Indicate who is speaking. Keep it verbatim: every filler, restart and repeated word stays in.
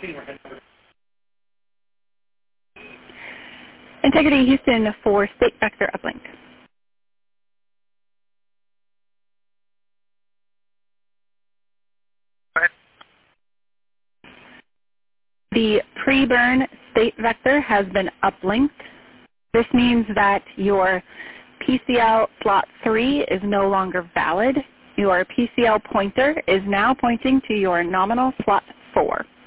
Speaker 1: Integrity Houston for State Vector Uplink. The pre-burn state vector has been uplinked. This means that your P C L slot three is no longer valid. Your P C L pointer is now pointing to your nominal slot four.